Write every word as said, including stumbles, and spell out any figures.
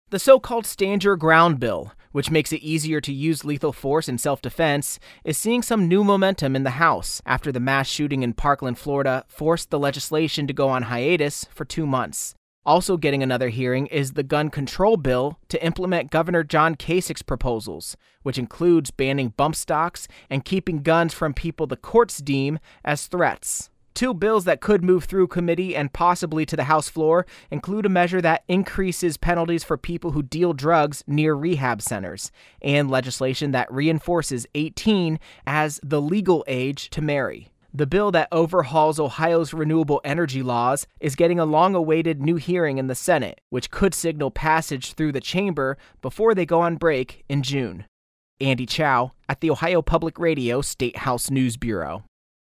The so-called Stand Your Ground bill, which makes it easier to use lethal force in self-defense, is seeing some new momentum in the House after the mass shooting in Parkland, Florida, forced the legislation to go on hiatus for two months. Also getting another hearing is the gun control bill to implement Governor John Kasich's proposals, which includes banning bump stocks and keeping guns from people the courts deem as threats. Two bills that could move through committee and possibly to the House floor include a measure that increases penalties for people who deal drugs near rehab centers, and legislation that reinforces eighteen as the legal age to marry. The bill that overhauls Ohio's renewable energy laws is getting a long-awaited new hearing in the Senate, which could signal passage through the chamber before they go on break in June. Andy Chow at the Ohio Public Radio State House News Bureau.